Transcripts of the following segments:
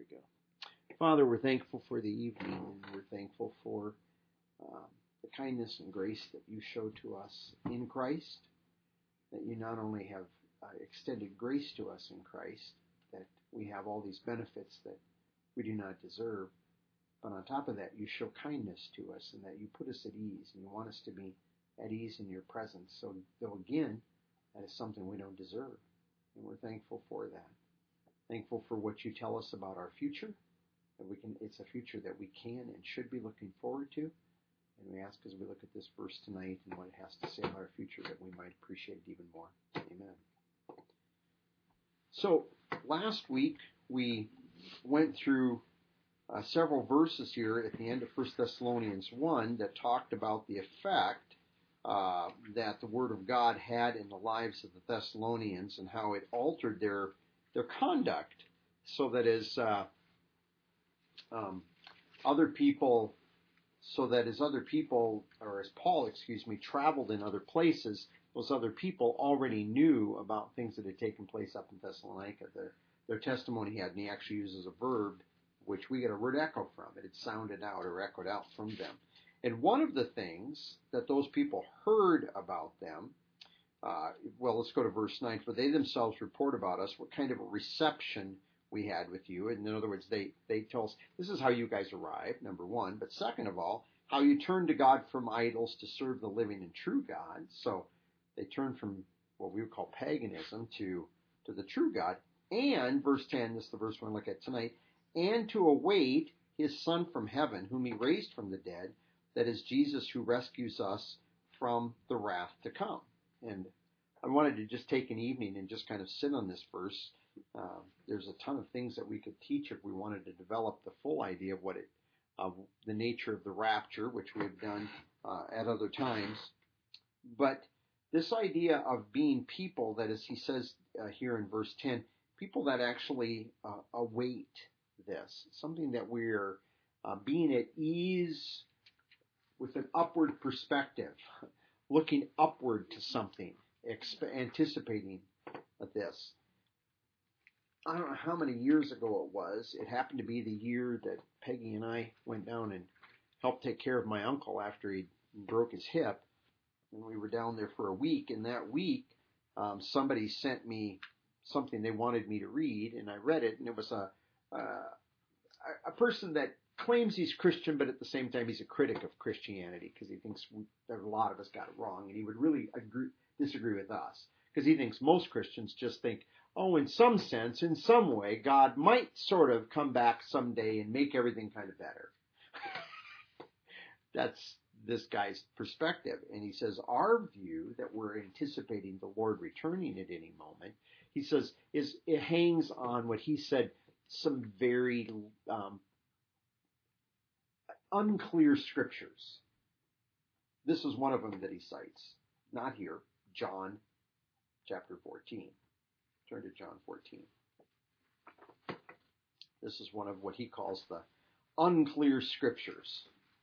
go. Father, we're thankful for the evening, and we're thankful for the kindness and grace that you show to us in Christ, that you not only have extended grace to us in Christ, that we have all these benefits that we do not deserve, but on top of that, you show kindness to us and that you put us at ease, and you want us to be at ease in your presence. So, though again, that is something we don't deserve, and we're thankful for that. Thankful for what you tell us about our future, that it's a future that we can and should be looking forward to. And we ask as we look at this verse tonight and what it has to say about our future that we might appreciate it even more. Amen. So, last week we went through several verses here at the end of 1 Thessalonians 1 that talked about the effect that the Word of God had in the lives of the Thessalonians and how it altered their conduct, so that as other people, or as Paul, traveled in other places, those other people already knew about things that had taken place up in Thessalonica. Their testimony had, and he actually uses a verb, which we get a word echo from. It had sounded out or echoed out from them. And one of the things that those people heard about them, let's go to verse 9. For they themselves report about us what kind of a reception we had with you. And in other words, they tell us, this is how you guys arrived, number one. But second of all, how you turned to God from idols to serve the living and true God. So they turned from what we would call paganism to the true God. And, verse 10, this is the verse we're going to look at tonight, and to await his Son from heaven, whom he raised from the dead, that is Jesus who rescues us from the wrath to come. And I wanted to just take an evening and just kind of sit on this verse. There's a ton of things that we could teach if we wanted to develop the full idea of the nature of the rapture, which we've done at other times. But this idea of being people that, as he says here in verse 10, people that actually await this, something that we're being at ease with an upward perspective, looking upward to something, anticipating this. I don't know how many years ago it was. It happened to be the year that Peggy and I went down and helped take care of my uncle after he broke his hip. And we were down there for a week. And that week, somebody sent me something they wanted me to read, and I read it. And it was a person that claims he's Christian, but at the same time he's a critic of Christianity because he thinks that a lot of us got it wrong, and he would really disagree with us because he thinks most Christians just think, oh, in some sense, in some way, God might sort of come back someday and make everything kind of better. That's this guy's perspective. And he says our view that we're anticipating the Lord returning at any moment, he says, it hangs on what he said, some very unclear scriptures. This is one of them that he cites. Not here. John chapter 14. Turn to John 14. This is one of what he calls the unclear scriptures.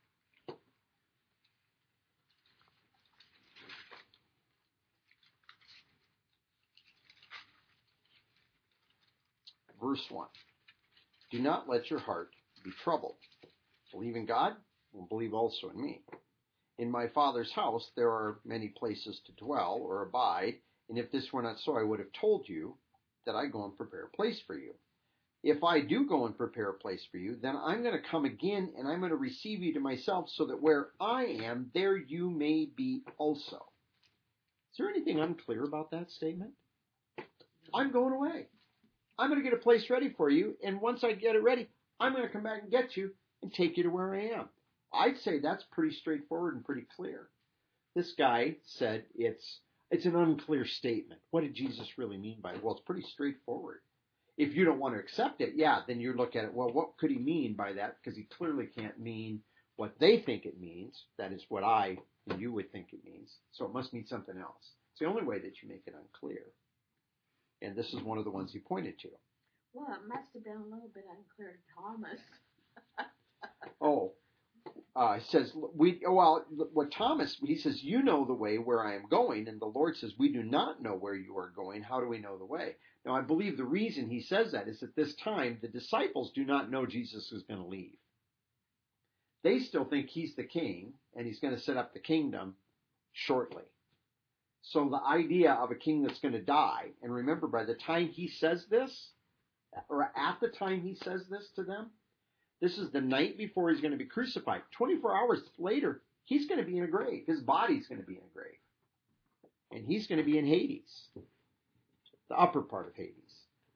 Verse 1. Do not let your heart be troubled. Believe in God, and believe also in me. In my Father's house there are many places to dwell or abide, and if this were not so, I would have told you that I go and prepare a place for you. If I do go and prepare a place for you, then I'm going to come again, and I'm going to receive you to myself, so that where I am, there you may be also. Is there anything unclear about that statement? I'm going away. I'm going to get a place ready for you, and once I get it ready, I'm going to come back and get you and take you to where I am. I'd say that's pretty straightforward and pretty clear. This guy said it's an unclear statement. What did Jesus really mean by it? Well, it's pretty straightforward. If you don't want to accept it, then you look at it, well, what could he mean by that? Because he clearly can't mean what they think it means. That is what I and you would think it means. So it must mean something else. It's the only way that you make it unclear. And this is one of the ones he pointed to. Well, it must have been a little bit unclear to Thomas. He says, what Thomas, he says, you know the way where I am going. And the Lord says, we do not know where you are going. How do we know the way? Now, I believe the reason he says that is at this time, the disciples do not know Jesus is going to leave. They still think he's the king and he's going to set up the kingdom shortly. So the idea of a king that's going to die, and remember, by the time he says this, or at the time he says this to them, this is the night before he's going to be crucified. 24 hours later, he's going to be in a grave. His body's going to be in a grave. And he's going to be in Hades, the upper part of Hades.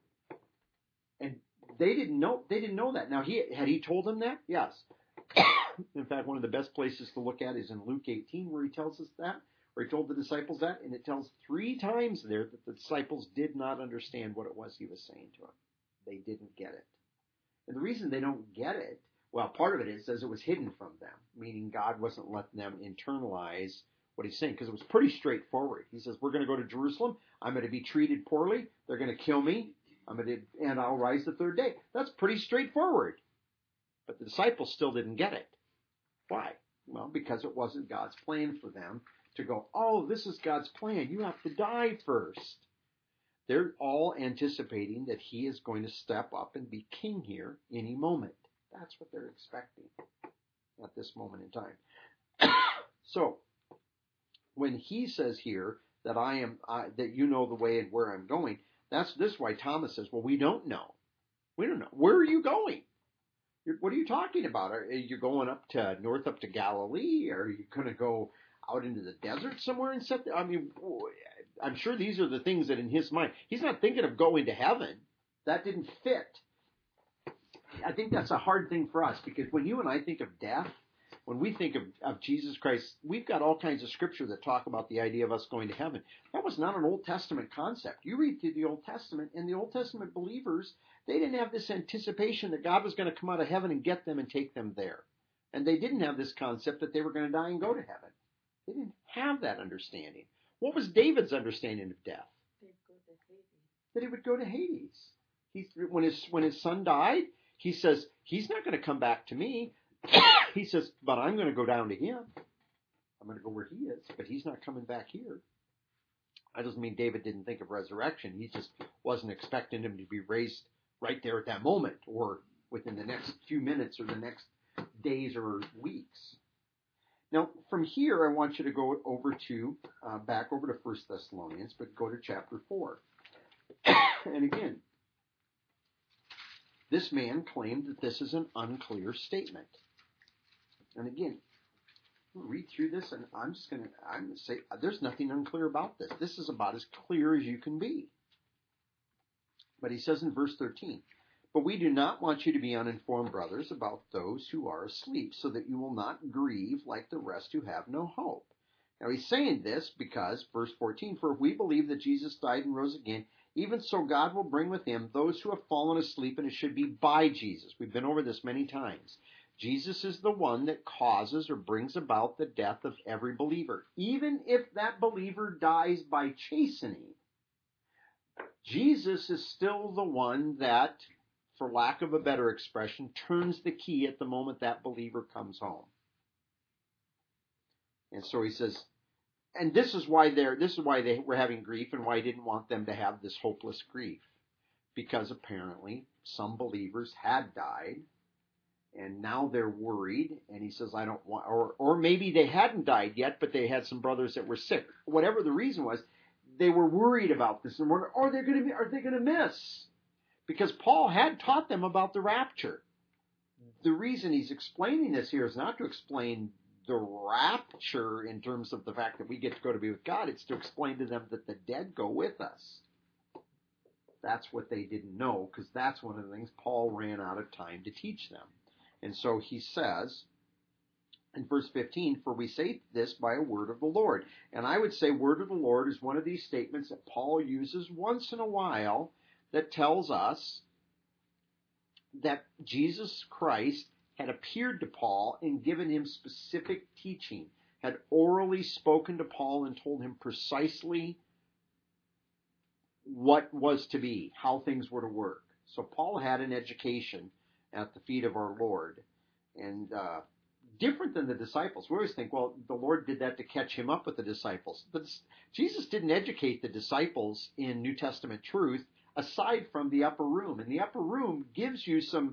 And they didn't know that. Now, had he told them that? Yes. In fact, one of the best places to look at is in Luke 18, where he tells us that, where he told the disciples that, and it tells 3 times there that the disciples did not understand what it was he was saying to them. They didn't get it. And the reason they don't get it, well, part of it is, says it was hidden from them, meaning God wasn't letting them internalize what he's saying, because it was pretty straightforward. He says, we're going to go to Jerusalem. I'm going to be treated poorly. They're going to kill me. And I'll rise the 3rd day. That's pretty straightforward. But the disciples still didn't get it. Why? Well, because it wasn't God's plan for them to go, oh, this is God's plan. You have to die first. They're all anticipating that he is going to step up and be king here any moment. That's what they're expecting at this moment in time. So, when he says here that that you know the way and where I'm going, this is why Thomas says, well, we don't know. We don't know. Where are you going? What are you talking about? Are you going up to Galilee? Or are you going to go out into the desert somewhere and set there? I mean, I'm sure these are the things that in his mind, he's not thinking of going to heaven. That didn't fit. I think that's a hard thing for us, because when you and I think of death, when we think of Jesus Christ, we've got all kinds of scripture that talk about the idea of us going to heaven. That was not an Old Testament concept. You read through the Old Testament, and the Old Testament believers, they didn't have this anticipation that God was going to come out of heaven and get them and take them there. And they didn't have this concept that they were going to die and go to heaven. They didn't have that understanding. What was David's understanding of death? That he would go to Hades. When his son died, he says, he's not going to come back to me. He says, but I'm going to go down to him. I'm going to go where he is, but he's not coming back here. That doesn't mean David didn't think of resurrection. He just wasn't expecting him to be raised right there at that moment, or within the next few minutes, or the next days or weeks. Now, from here, I want you to go over to, back over to 1 Thessalonians, but go to chapter 4. And again, this man claimed that this is an unclear statement. And again, read through this, and I'm going to say there's nothing unclear about this. This is about as clear as you can be. But he says in verse 13, but we do not want you to be uninformed, brothers, about those who are asleep, so that you will not grieve like the rest who have no hope. Now he's saying this because, verse 14, for if we believe that Jesus died and rose again, even so God will bring with him those who have fallen asleep, and it should be by Jesus. We've been over this many times. Jesus is the one that causes or brings about the death of every believer. Even if that believer dies by chastening, Jesus is still the one that, for lack of a better expression, turns the key at the moment that believer comes home. And so he says, and this is why they were having grief, and why he didn't want them to have this hopeless grief. Because apparently some believers had died, and now they're worried, and he says, I don't want, or maybe they hadn't died yet, but they had some brothers that were sick. Whatever the reason was, they were worried about this, and wondered, are they going to miss? Because Paul had taught them about the rapture. The reason he's explaining this here is not to explain the rapture in terms of the fact that we get to go to be with God. It's to explain to them that the dead go with us. That's what they didn't know, because that's one of the things Paul ran out of time to teach them. And so he says in verse 15, for we say this by a word of the Lord. And I would say word of the Lord is one of these statements that Paul uses once in a while that tells us that Jesus Christ had appeared to Paul and given him specific teaching, had orally spoken to Paul and told him precisely what was to be, how things were to work. So Paul had an education at the feet of our Lord. And different than the disciples. We always think, well, the Lord did that to catch him up with the disciples. But Jesus didn't educate the disciples in New Testament truth aside from the upper room. And the upper room gives you some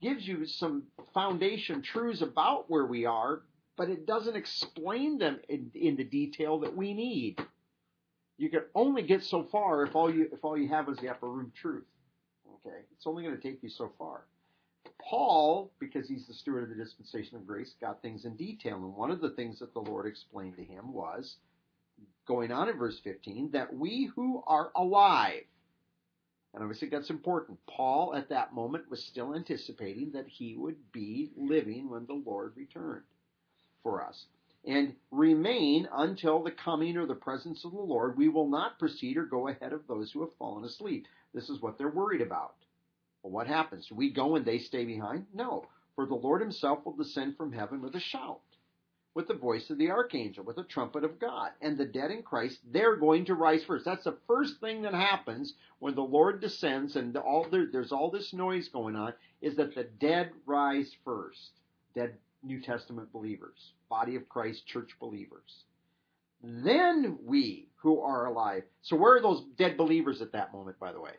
foundation truths about where we are, but it doesn't explain them in the detail that we need. You can only get so far if all you have is the upper room truth. Okay, it's only going to take you so far. Paul, because he's the steward of the dispensation of grace, got things in detail. And one of the things that the Lord explained to him was, going on in verse 15, that we who are alive, and obviously that's important. Paul, at that moment, was still anticipating that he would be living when the Lord returned for us. And remain until the coming or the presence of the Lord. We will not proceed or go ahead of those who have fallen asleep. This is what they're worried about. Well, what happens? Do we go and they stay behind? No. For the Lord himself will descend from heaven with a shout, with the voice of the archangel, with the trumpet of God. And the dead in Christ, they're going to rise first. That's the first thing that happens when the Lord descends and there's all this noise going on, is that the dead rise first. Dead New Testament believers, body of Christ, church believers. Then we who are alive. So where are those dead believers at that moment, by the way?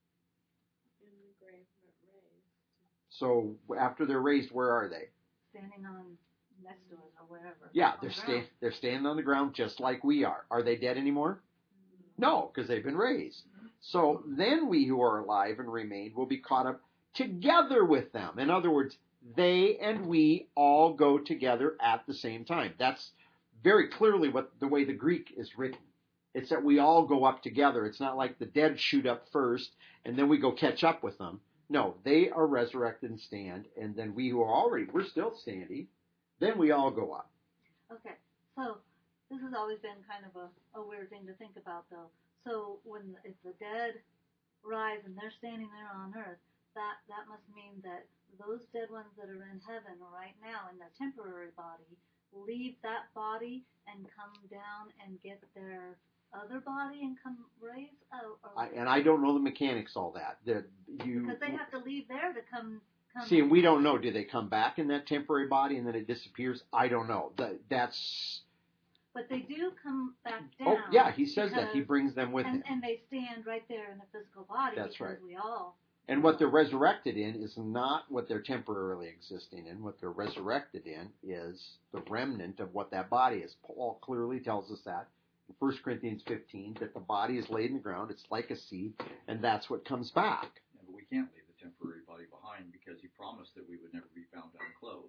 In the grave, but raised. So after they're raised, where are they? Standing on next to us or wherever. Yeah, they're standing on the ground just like we are. Are they dead anymore? No, because they've been raised. So then we who are alive and remain will be caught up together with them. In other words, they and we all go together at the same time. That's very clearly the way the Greek is written. It's that we all go up together. It's not like the dead shoot up first and then we go catch up with them. No, they are resurrected and stand, and then we who are we're still standing, then we all go up. Okay, so this has always been kind of a weird thing to think about, though. So if the dead rise and they're standing there on earth, that must mean that those dead ones that are in heaven right now in their temporary body leave that body and come down and get their other body and come raise? And I don't know the mechanics all that. Because they have to leave there to come. See, and we don't know. Do they come back in that temporary body and then it disappears? I don't know. That's. But they do come back down. Oh, yeah, he says that. He brings them with him. And they stand right there in the physical body. That's because right. We all. And what they're resurrected in is not what they're temporarily existing in. What they're resurrected in is the remnant of what that body is. Paul clearly tells us that in 1 Corinthians 15, that the body is laid in the ground. It's like a seed, and that's what comes back. Yeah, but we can't leave the temporary body behind because he promised that we would never be found unclothed.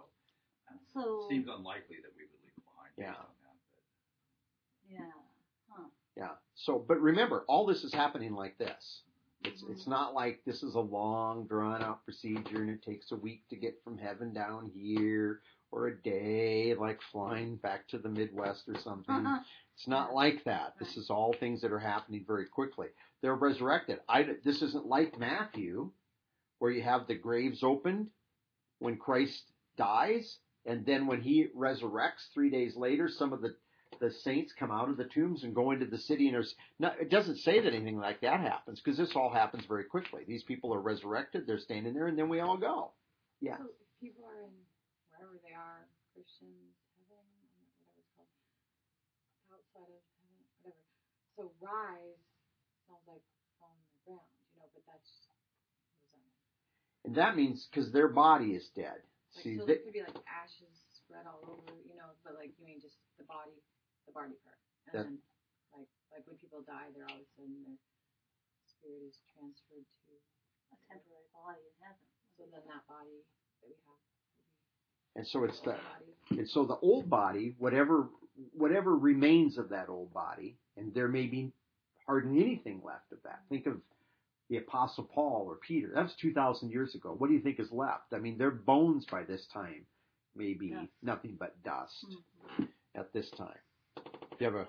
So it seems unlikely that we would leave it behind. Yeah. Based on that, but. Yeah. Huh. Yeah. So, but remember, all this is happening like this. It's not like this is a long, drawn-out procedure and it takes a week to get from heaven down here, or a day, like flying back to the Midwest or something. It's not like that. This is all things that are happening very quickly. They're resurrected. This isn't like Matthew, where you have the graves opened when Christ dies, and then when he resurrects 3 days later, some of the saints come out of the tombs and go into the city. And it doesn't say that anything like that happens, because this all happens very quickly. These people are resurrected, they're standing there, and then we all go. Yeah. So if people are in wherever they are, Christians, heaven, whatever it's called, outside of heaven, whatever. So rise sounds like on the ground, but that's goes on. And that means because their body is dead. Like, See, so there could be like ashes spread all over, but like you mean just the body part. And then like when people die, they're all of a sudden their spirit is transferred to A temporary body in heaven. So then that body that we have. and so so the old body, whatever remains of that old body, and there may be hardly anything left of that. Think of the Apostle Paul or Peter. That was 2,000 years ago. What do you think is left? I mean, their bones by this time may be nothing but dust at this time. You have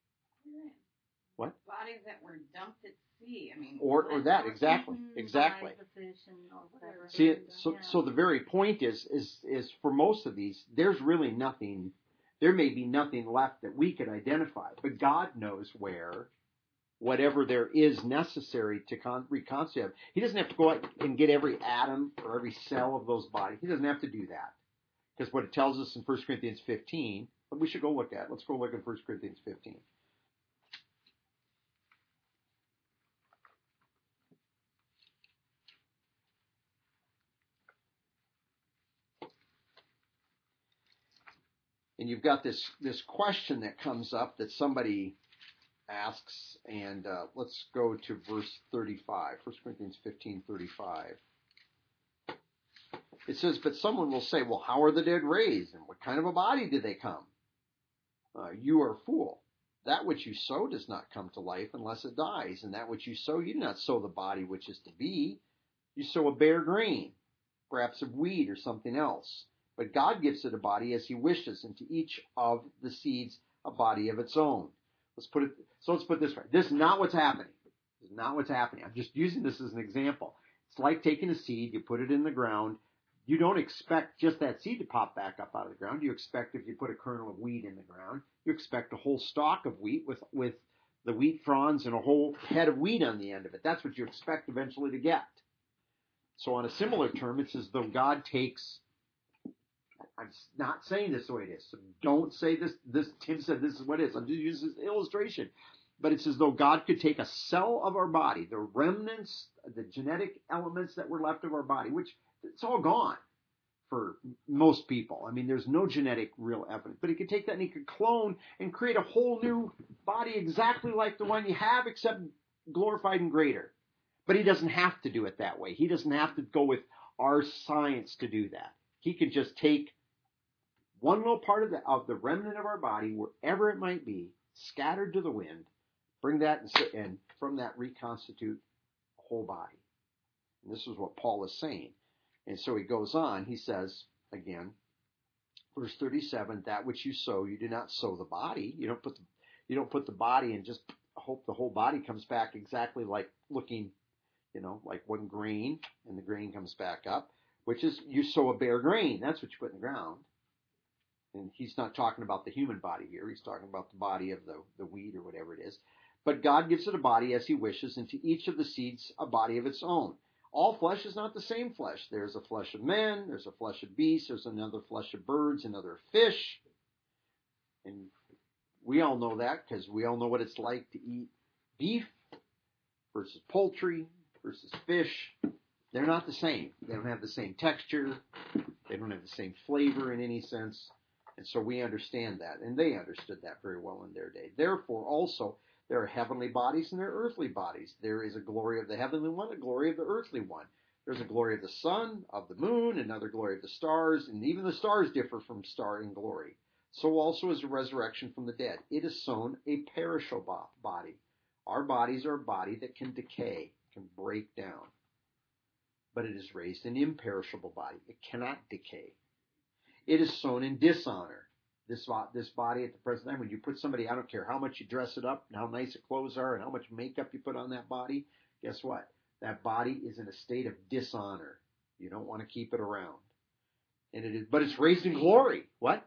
what? Bodies that were dumped at sea. I mean, or that exactly. By the fish and or whatever. See, so the very point is for most of these, there's really nothing. There may be nothing left that we could identify, but God knows where. Whatever there is necessary to reconstitute. He doesn't have to go out and get every atom or every cell of those bodies. He doesn't have to do that. Because what it tells us in 1 Corinthians 15, we should go look at. Let's go look at 1 Corinthians 15. And you've got this question that comes up that somebody asks, and let's go to verse 35, 1 Corinthians 15:35. It says, but someone will say, well, how are the dead raised? And what kind of a body did they come? You are a fool. That which you sow does not come to life unless it dies. And that which you sow, you do not sow the body which is to be. You sow a bare grain, perhaps of wheat or something else. But God gives it a body as he wishes, and to each of the seeds a body of its own. Let's put it this way. This is not what's happening. This is not what's happening. I'm just using this as an example. It's like taking a seed, you put it in the ground. You don't expect just that seed to pop back up out of the ground. You expect if you put a kernel of wheat in the ground, you expect a whole stalk of wheat with the wheat fronds and a whole head of wheat on the end of it. That's what you expect eventually to get. So on a similar term, it's as though God takes, I'm not saying this the way it is. So don't say this. Tim said this is what it is. I'm just using this illustration. But it's as though God could take a cell of our body, the remnants, the genetic elements that were left of our body, which it's all gone for most people. I mean, there's no genetic real evidence. But he could take that and he could clone and create a whole new body exactly like the one you have, except glorified and greater. But he doesn't have to do it that way. He doesn't have to go with our science to do that. He could just take one little part of the remnant of our body, wherever it might be, scattered to the wind, bring that and from that reconstitute a whole body. And this is what Paul is saying. And so he goes on, he says, again, verse 37, that which you sow, you do not sow the body. You don't put the body and just hope the whole body comes back exactly like looking, like one grain, and the grain comes back up, which is you sow a bare grain. That's what you put in the ground. And he's not talking about the human body here. He's talking about the body of the wheat or whatever it is. But God gives it a body as he wishes, and to each of the seeds a body of its own. All flesh is not the same flesh. There's a flesh of men, there's a flesh of beasts, there's another flesh of birds, another of fish. And we all know that because we all know what it's like to eat beef versus poultry versus fish. They're not the same. They don't have the same texture. They don't have the same flavor in any sense. And so we understand that. And they understood that very well in their day. Therefore, also, there are heavenly bodies and there are earthly bodies. There is a glory of the heavenly one, a glory of the earthly one. There's a glory of the sun, of the moon, another glory of the stars, and even the stars differ from star in glory. So also is a resurrection from the dead. It is sown a perishable body. Our bodies are a body that can decay, can break down. But it is raised an imperishable body. It cannot decay. It is sown in dishonor. This body at the present time, when you put somebody, I don't care how much you dress it up and how nice the clothes are and how much makeup you put on that body, guess what? That body is in a state of dishonor. You don't want to keep it around. And it is, but it's raised in glory. What?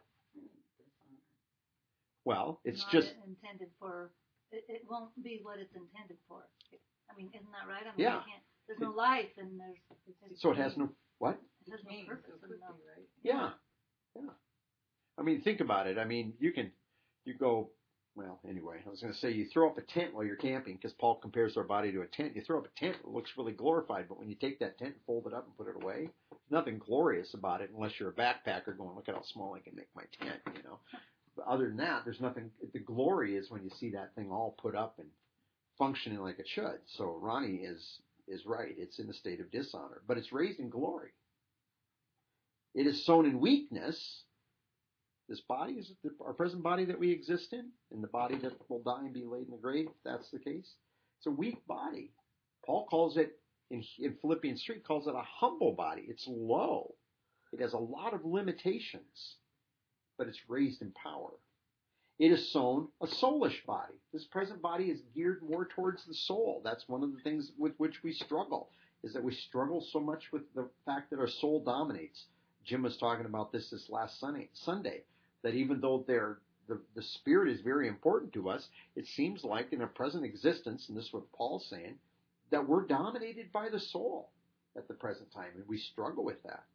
Well, it's not just intended for. It won't be what it's intended for. I mean, isn't that right? I mean, yeah. There's no life, and there's. So it has no what? It has no purpose. Right? Yeah. I mean, think about it. I mean, you go, well, anyway, I was going to say you throw up a tent while you're camping because Paul compares our body to a tent. You throw up a tent, it looks really glorified, but when you take that tent and fold it up and put it away, there's nothing glorious about it unless you're a backpacker going, look at how small I can make my tent, But other than that, there's nothing. The glory is when you see that thing all put up and functioning like it should. So Ronnie is right. It's in a state of dishonor, but it's raised in glory. It is sown in weakness. This body is our present body that we exist in, and the body that will die and be laid in the grave, if that's the case. It's a weak body. Paul calls it, in Philippians 3, calls it a humble body. It's low. It has a lot of limitations, but it's raised in power. It is sown a soulish body. This present body is geared more towards the soul. That's one of the things with which we struggle, is that we struggle so much with the fact that our soul dominates. Jim was talking about this last Sunday, that even though the spirit is very important to us, it seems like in our present existence, and this is what Paul's saying, that we're dominated by the soul at the present time, and we struggle with that.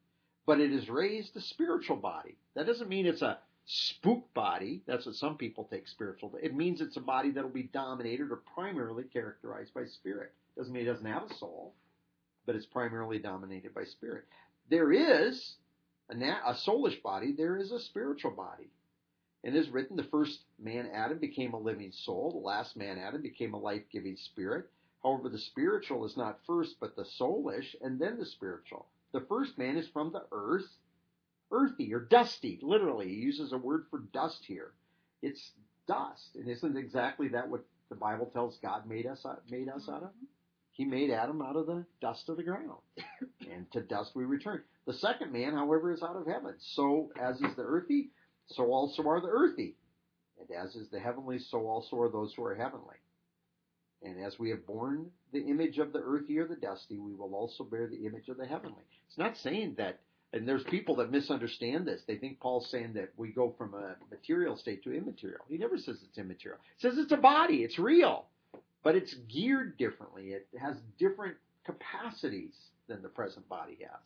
but it is raised a spiritual body. That doesn't mean it's a spook body. That's what some people take spiritual. It means it's a body that will be dominated or primarily characterized by spirit. Doesn't mean it doesn't have a soul, but it's primarily dominated by spirit. There is a soulish body. There is a spiritual body. And it is written, the first man, Adam, became a living soul. The last man, Adam, became a life-giving spirit. However, the spiritual is not first, but the soulish, and then the spiritual. The first man is from the earth, earthy or dusty. Literally, he uses a word for dust here. It's dust. And isn't exactly that what the Bible tells God made us out of? He made Adam out of the dust of the ground. And to dust we return. The second man, however, is out of heaven. So as is the earthy, so also are the earthy. And as is the heavenly, so also are those who are heavenly. And as we have borne the image of the earthy or the dusty, we will also bear the image of the heavenly. It's not saying that, and there's people that misunderstand this. They think Paul's saying that we go from a material state to immaterial. He never says it's immaterial. He says it's a body. It's real. But it's geared differently. It has different capacities than the present body has.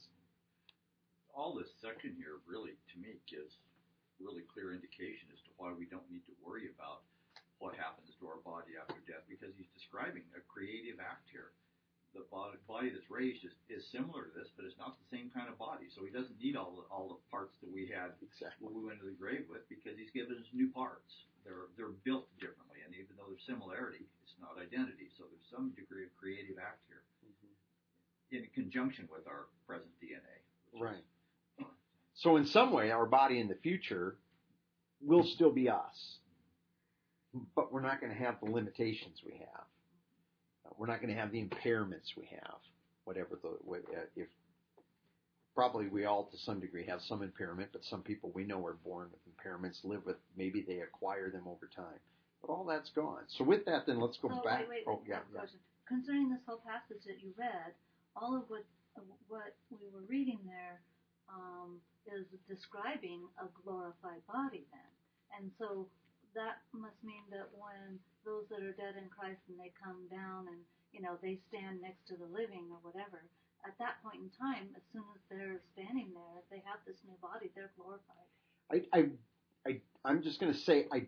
All this section here really, to me, gives really clear indication as to why we don't need to worry about what happens to our body after death, because he's describing a creative act here. The body that's raised is similar to this, but it's not the same kind of body. So he doesn't need all the parts that we had when we went to the grave with, because he's given us new parts. They're built differently, and even though there's similarity, it's not identity. So there's some degree of creative act here, in conjunction with our present DNA. Right. So in some way, our body in the future will still be us, but we're not going to have the limitations we have. We're not going to have the impairments we have. If probably we all to some degree have some impairment, but some people we know are born with impairments, live with, maybe they acquire them over time. But all that's gone. So with that, then let's go back. Wait, yeah. Concerning this whole passage that you read, all of what we were reading there is describing a glorified body then. And so that must mean that when those that are dead in Christ and they come down and, they stand next to the living or whatever, at that point in time, as soon as they're standing there, they have this new body, they're glorified. I'm just going to say, I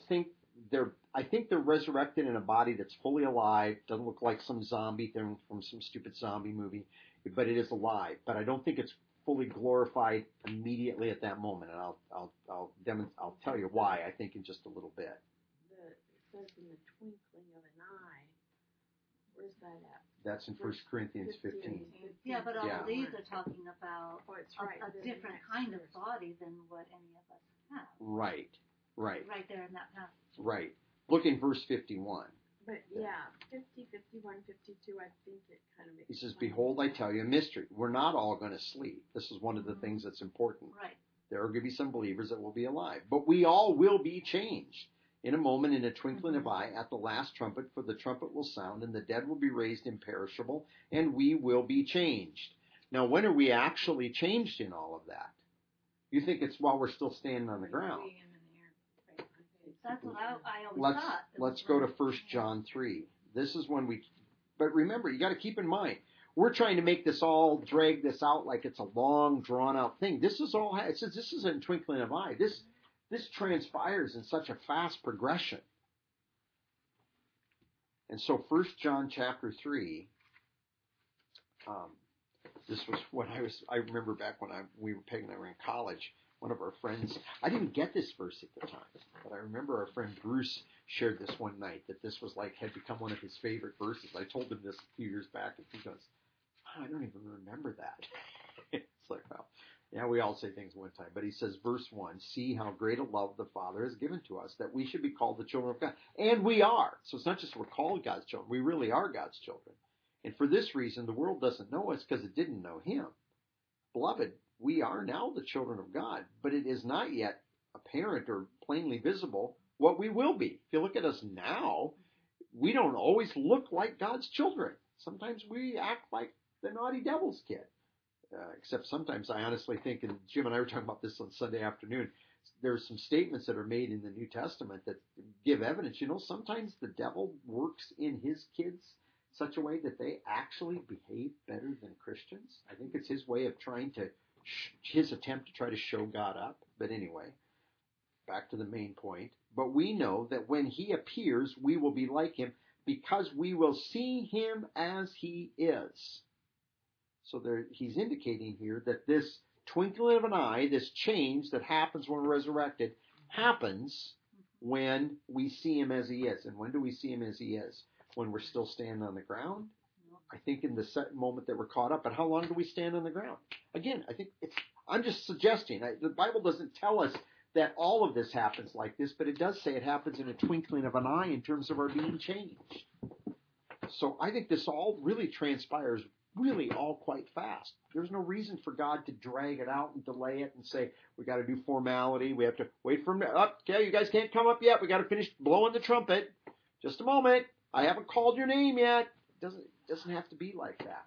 think they're resurrected in a body that's fully alive, doesn't look like some zombie thing from some stupid zombie movie, but it is alive. But I don't think it's fully glorified immediately at that moment, and I'll tell you why. I think in just a little bit. It says in the twinkling of an eye. Where's that at? That's in 1 Corinthians 15. Yeah, but all of these are talking about right. a different kind of body than what any of us have. Right. Right there in that passage. Right. Look in verse 51. But yeah, 50, 51, 52, I think it kind of makes He says, behold, I tell you a mystery. We're not all going to sleep. This is one of the things that's important. Right. There are going to be some believers that will be alive. But we all will be changed. In a moment, in a twinkling of eye, at the last trumpet, for the trumpet will sound, and the dead will be raised imperishable, and we will be changed. Now, when are we actually changed in all of that? You think it's while we're still standing on the ground. That's what I always thought. Let's go to 1 John 3. This is when but remember, you got to keep in mind, we're trying to make this all, drag this out like it's a long, drawn-out thing. This is all, it says this is a twinkling of eye. This transpires in such a fast progression. And so 1 John chapter 3, this was what I remember back when Peg and I were in college. One of our friends, I didn't get this verse at the time, but I remember our friend Bruce shared this one night, that this was had become one of his favorite verses. I told him this a few years back, and he goes, I don't even remember that. It's like, well, yeah, we all say things one time. But he says, verse 1, see how great a love the Father has given to us, that we should be called the children of God. And we are. So it's not just we're called God's children. We really are God's children. And for this reason, the world doesn't know us because it didn't know him. Beloved, we are now the children of God, but it is not yet apparent or plainly visible what we will be. If you look at us now, we don't always look like God's children. Sometimes we act like the naughty devil's kid. Except sometimes I honestly think, and Jim and I were talking about this on Sunday afternoon, there's some statements that are made in the New Testament that give evidence. Sometimes the devil works in his kids such a way that they actually behave better than Christians. I think it's his way of trying to his attempt to try to show God up. But anyway, back to the main point. But we know that when he appears, we will be like him because we will see him as he is. So there, he's indicating here that this twinkling of an eye, this change that happens when we're resurrected, happens when we see him as he is. And when do we see him as he is? When we're still standing on the ground? I think in the moment that we're caught up. But how long do we stand on the ground? Again, I think I'm just suggesting. The Bible doesn't tell us that all of this happens like this, but it does say it happens in a twinkling of an eye in terms of our being changed. So I think this all really transpires really all quite fast. There's no reason for God to drag it out and delay it and say, we got to do formality. We have to wait for him. Okay, you guys can't come up yet. We got to finish blowing the trumpet. Just a moment. I haven't called your name yet. Doesn't have to be like that.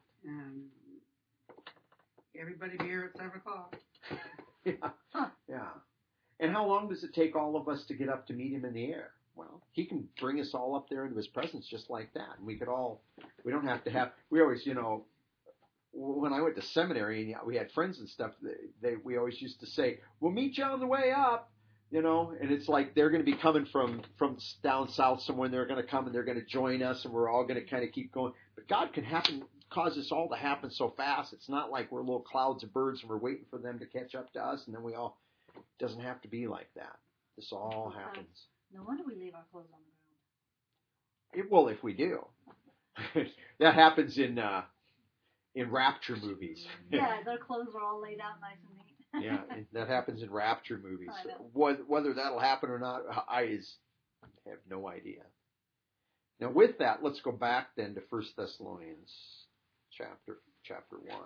Everybody be here at 7 o'clock. Yeah. And how long does it take all of us to get up to meet him in the air? Well, he can bring us all up there into his presence just like that. And we don't have to have, we always, when I went to seminary and we had friends and stuff, we always used to say, we'll meet you on the way up, and it's like they're going to be coming from down south somewhere, and they're going to come and they're going to join us, and we're all going to kind of keep going. But God can cause this all to happen so fast. It's not like we're little clouds of birds and we're waiting for them to catch up to us, and then it doesn't have to be like that. This all happens. No wonder we leave our clothes on the ground. Well, if we do. That happens in rapture movies. Yeah, their clothes are all laid out nice and neat. Yeah, that happens in rapture movies. Whether that'll happen or not, I have no idea. Now, with that, let's go back then to 1 Thessalonians chapter 1.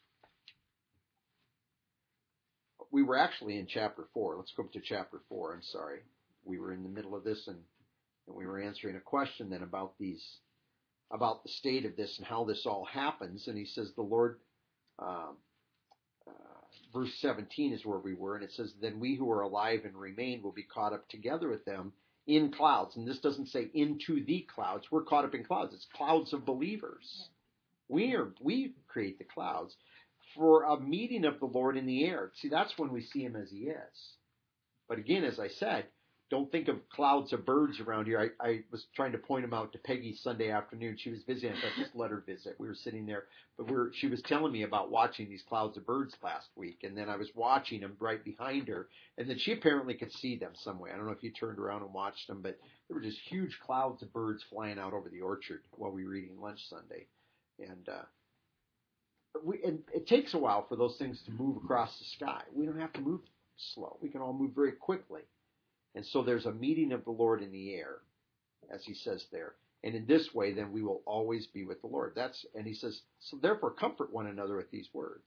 We were actually in chapter 4. Let's go up to chapter 4. I'm sorry. We were in the middle of this, and we were answering a question then about the state of this and how this all happens. And he says the Lord, verse 17 is where we were, and it says, then we who are alive and remain will be caught up together with them in clouds. And this doesn't say into the clouds. We're caught up in clouds. It's clouds of believers. We create the clouds for a meeting of the Lord in the air. See, that's when we see him as he is. But again, as I said, don't think of clouds of birds around here. I was trying to point them out to Peggy Sunday afternoon. She was visiting. I thought, just let her visit. We were sitting there, but she was telling me about watching these clouds of birds last week, and then I was watching them right behind her, and then she apparently could see them some way. I don't know if you turned around and watched them, but there were just huge clouds of birds flying out over the orchard while we were eating lunch Sunday, and it takes a while for those things to move across the sky. We don't have to move slow. We can all move very quickly. And so there's a meeting of the Lord in the air, as he says there. And in this way, then we will always be with the Lord. And he says, so therefore comfort one another with these words.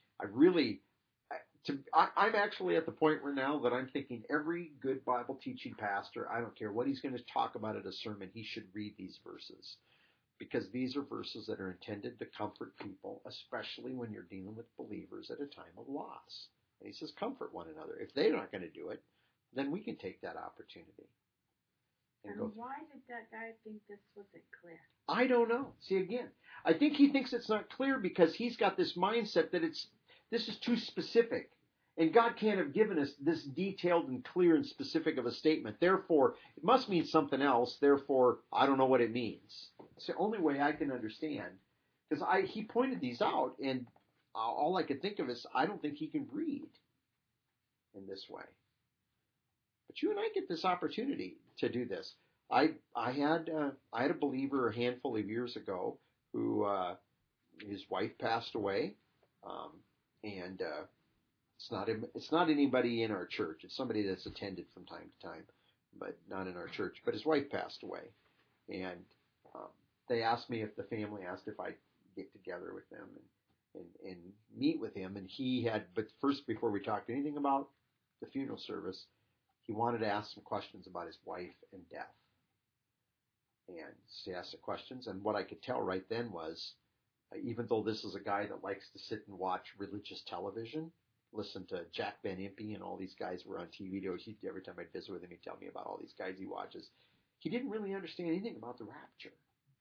I'm actually at the point right now that I'm thinking every good Bible teaching pastor, I don't care what he's going to talk about at a sermon, he should read these verses. Because these are verses that are intended to comfort people, especially when you're dealing with believers at a time of loss. And he says, comfort one another. If they're not going to do it, then we can take that opportunity. And why did that guy think this wasn't clear? I don't know. See, again, I think he thinks it's not clear because he's got this mindset that this is too specific. And God can't have given us this detailed and clear and specific of a statement. Therefore, it must mean something else. Therefore, I don't know what it means. It's the only way I can understand. Because he pointed these out, and all I could think of is I don't think he can read in this way. But you and I get this opportunity to do this. I had a believer a handful of years ago who his wife passed away, and it's not anybody in our church. It's somebody that's attended from time to time, but not in our church. But his wife passed away, and they asked me if the family asked if I'd get together with them and meet with him, and he had. But first, before we talked anything about the funeral service, he wanted to ask some questions about his wife and death. And he asked the questions, and what I could tell right then was, even though this is a guy that likes to sit and watch religious television, listen to Jack Ben Impey and all these guys who were on TV. Every time I'd visit with him, he'd tell me about all these guys he watches. He didn't really understand anything about the rapture.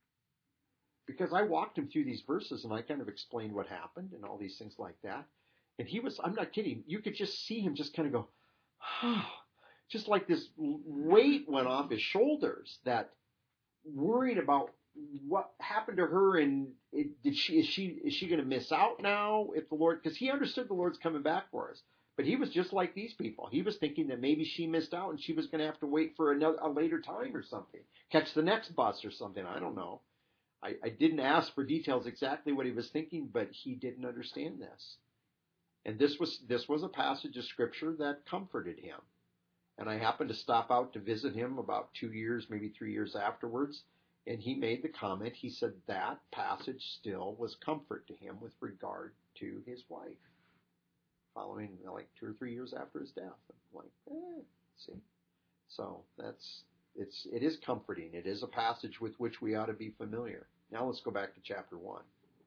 Because I walked him through these verses, and I kind of explained what happened and all these things like that. And he was, I'm not kidding, you could just see him just kind of go, just like this weight went off his shoulders, that worried about what happened to her, and is she going to miss out now if the Lord, because he understood the Lord's coming back for us. But he was just like these people. He was thinking that maybe she missed out and she was going to have to wait for a later time or something, catch the next bus or something. I don't know. I didn't ask for details exactly what he was thinking, but he didn't understand this. And this was a passage of Scripture that comforted him. And I happened to stop out to visit him about 2 years, maybe 3 years afterwards, and he made the comment, he said that passage still was comfort to him with regard to his wife, following like 2 or 3 years after his death. I'm like, see. So it is comforting. It is a passage with which we ought to be familiar. Now let's go back to chapter 1.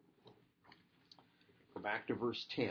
Go back to verse 10.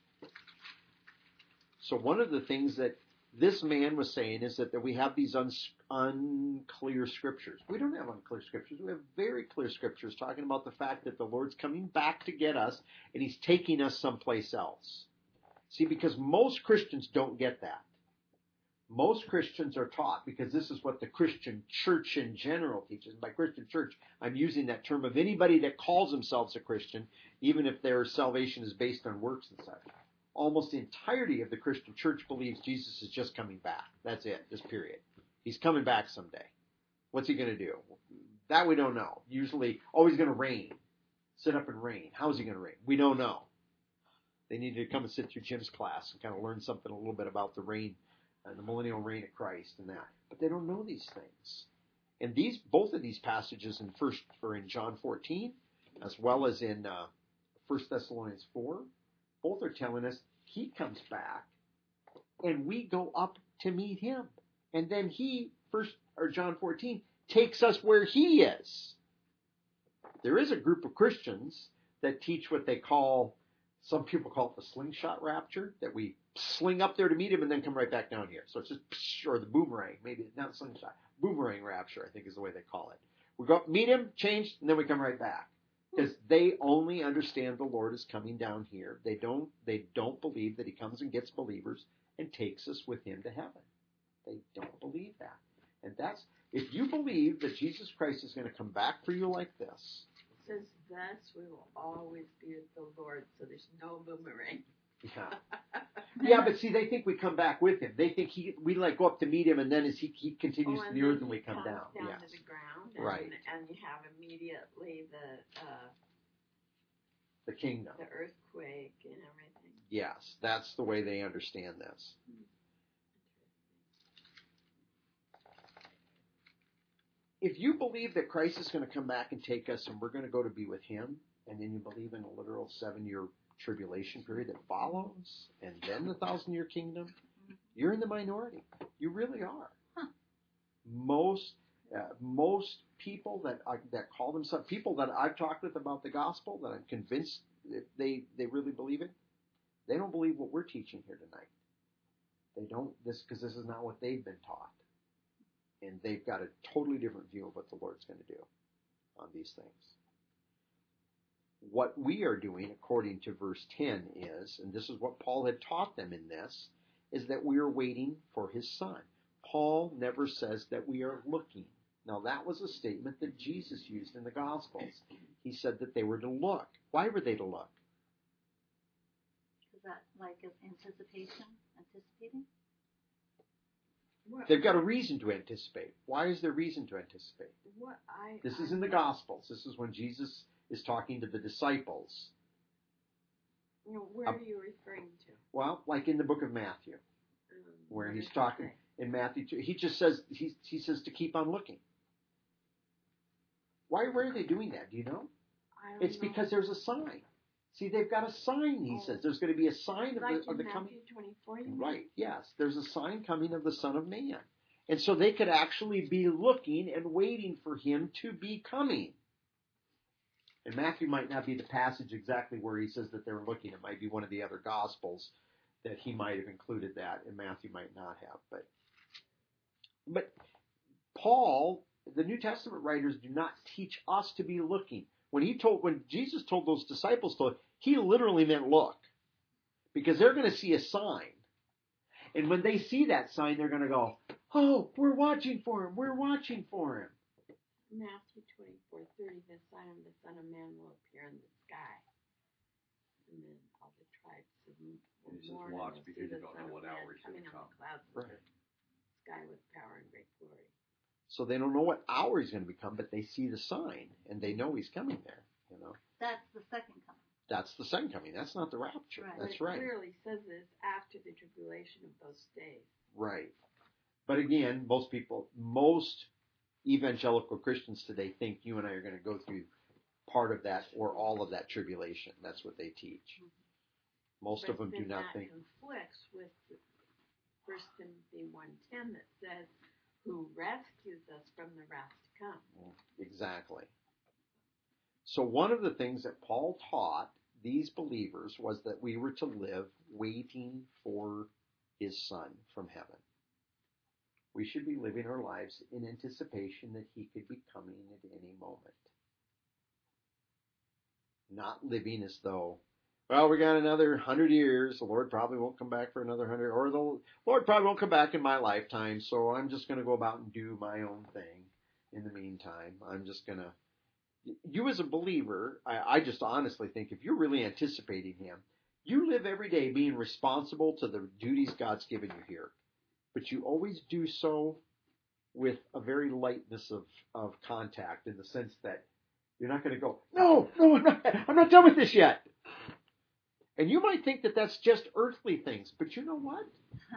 So one of the things that this man was saying is that we have these unclear scriptures. We don't have unclear scriptures. We have very clear scriptures talking about the fact that the Lord's coming back to get us and he's taking us someplace else. See, because most Christians don't get that. Most Christians are taught, because this is what the Christian church in general teaches. By Christian church, I'm using that term of anybody that calls themselves a Christian, even if their salvation is based on works and such. Almost the entirety of the Christian church believes Jesus is just coming back. That's it, just period. He's coming back someday. What's he going to do? That we don't know. Usually, he's going to reign. Sit up and reign. How's he going to reign? We don't know. They need to come and sit through Jim's class and kind of learn something a little bit about the reign, the millennial reign of Christ and that. But they don't know these things. And both of these passages in John 14, as well as in 1 Thessalonians 4, both are telling us he comes back and we go up to meet him. And then John 14 takes us where he is. There is a group of Christians that teach what they call, some people call it the slingshot rapture, that we sling up there to meet him and then come right back down here. So it's just, or the boomerang, maybe not slingshot, boomerang rapture, I think is the way they call it. We go meet him, change, and then we come right back. Because they only understand the Lord is coming down here. They don't believe that he comes and gets believers and takes us with him to heaven. They don't believe that. And if you believe that Jesus Christ is going to come back for you like this. It says, thus we will always be with the Lord, so there's no boomerang. Yeah. Yeah, but see, they think we come back with him. They think we go up to meet him, and then as he continues to the earth and we come down. Down to the ground. Right. And you have immediately the kingdom. The earthquake and everything. Yes, that's the way they understand this. If you believe that Christ is going to come back and take us and we're going to go to be with him, and then you believe in a literal 7-year tribulation period that follows, and then the 1,000-year kingdom, you're in the minority. You really are. Huh. Most people that call themselves, people that I've talked with about the gospel, that I'm convinced that they really believe it, they don't believe what we're teaching here tonight. They don't, because this is not what they've been taught. And they've got a totally different view of what the Lord's going to do on these things. What we are doing, according to verse 10, is, and this is what Paul had taught them in this, is that we are waiting for his Son. Paul never says that we are looking. Now, that was a statement that Jesus used in the Gospels. He said that they were to look. Why were they to look? Is that like anticipation? Anticipating? What, They've got a reason to anticipate. Why is there reason to anticipate? This is in the Gospels. This is when Jesus is talking to the disciples. Where are you referring to? Well, like in the book of Matthew, where he's talking in Matthew 2. He just says he says to keep on looking. Why are they doing that? Do you know? It's because there's a sign. See, they've got a sign, he says. There's going to be a sign of the coming. Matthew 24, you mean? Right, yes. There's a sign coming of the Son of Man. And so they could actually be looking and waiting for him to be coming. And Matthew might not be the passage exactly where he says that they're looking. It might be one of the other Gospels that he might have included that, and Matthew might not have. But Paul, the New Testament writers do not teach us to be looking. When Jesus told those disciples to look, he literally meant look. because they're going to see a sign. And when they see that sign, they're going to go, oh, we're watching for him. We're watching for him. Matthew 24:30, the sign of the Son of Man will appear in the sky. And then all the tribes of And will he says, mourn, watch, and they'll because see you the don't Son know of what Man hour he's coming going to on come. the clouds of Right. the sky with power and great glory. So they don't know what hour he's going to become, but they see the sign, and they know he's coming there. You know, That's the second coming. that's the second coming. That's not the rapture. Right. That's But right. it clearly says this after the tribulation of those days. Right. But again, most evangelical Christians today think you and I are going to go through part of that or all of that tribulation. That's what they teach. Most of them do not think. That conflicts with 1 Timothy 1:10 that says, who rescues us from the wrath to come. Exactly. So one of the things that Paul taught these believers was that we were to live waiting for his Son from heaven. We should be living our lives in anticipation that he could be coming at any moment. Not living as though, well, we got another 100 years, the Lord probably won't come back for another 100, or the Lord probably won't come back in my lifetime, so I'm just going to go about and do my own thing in the meantime. I'm just going to... You as a believer, I just honestly think if you're really anticipating him, you live every day being responsible to the duties God's given you here. But you always do so with a very lightness of contact, in the sense that you're not going to go, no, I'm not done with this yet. And you might think that that's just earthly things, but you know what?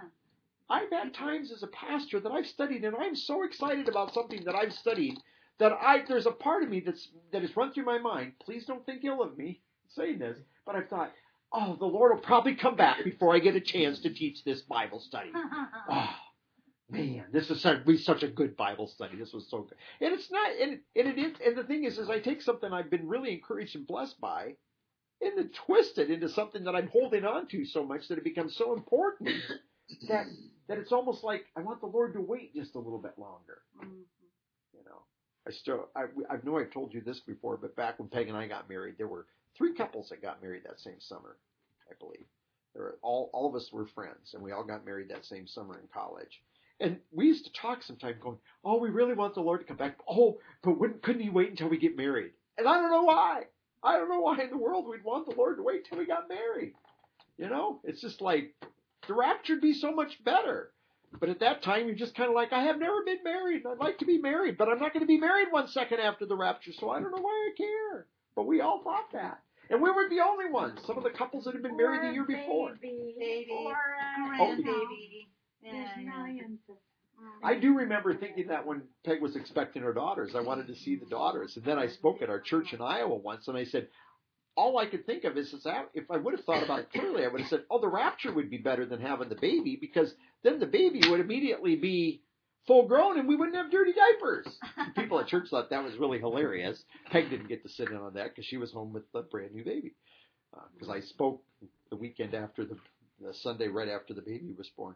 I've had times as a pastor that I've studied, and I'm so excited about something that I've studied that there's a part of me that has run through my mind. Please don't think ill of me saying this, but I've thought, oh, the Lord will probably come back before I get a chance to teach this Bible study. Oh, man, this is such a good Bible study. This was so good. And it's not, and it is, and the thing is I take something I've been really encouraged and blessed by, and then twist it into something that I'm holding on to so much that it becomes so important that it's almost like I want the Lord to wait just a little bit longer. You know, I know I've told you this before, but back when Peg and I got married, there were 3 couples that got married that same summer, I believe. There were all of us were friends, and we all got married that same summer in college. And we used to talk sometimes going, oh, we really want the Lord to come back. Oh, but couldn't he wait until we get married? And I don't know why. I don't know why in the world we'd want the Lord to wait till we got married. You know, it's just like the rapture would be so much better. But at that time, you're just kind of like, I have never been married. I'd like to be married, but I'm not going to be married 1 second after the rapture, so I don't know why I care. But we all thought that. And we weren't the only ones. Some of the couples that had been married the year before. Baby. Or Grandbaby. there's millions of... I do remember thinking that when Peg was expecting her daughters, I wanted to see the daughters. And then I spoke at our church in Iowa once, and I said, all I could think of is that if I would have thought about it clearly, I would have said, oh, the rapture would be better than having the baby, because then the baby would immediately be full grown and we wouldn't have dirty diapers. People at church thought that was really hilarious. Peg didn't get to sit in on that because she was home with a brand new baby. Because I spoke the weekend after the Sunday right after the baby was born.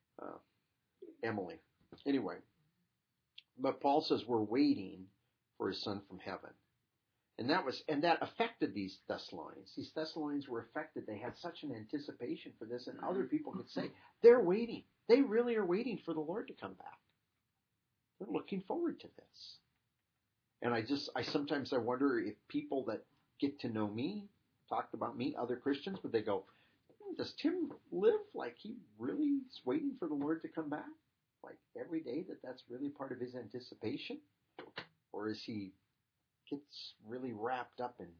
Emily. Anyway, but Paul says we're waiting for his Son from heaven. And that affected these Thessalonians. These Thessalonians were affected. They had such an anticipation for this, and other people could say, they're waiting. They really are waiting for the Lord to come back. They're looking forward to this. And I sometimes wonder if people that get to know me, talked about me, other Christians, would they go, does Tim live like he really is waiting for the Lord to come back? Like every day that's really part of his anticipation? Or is he gets really wrapped up in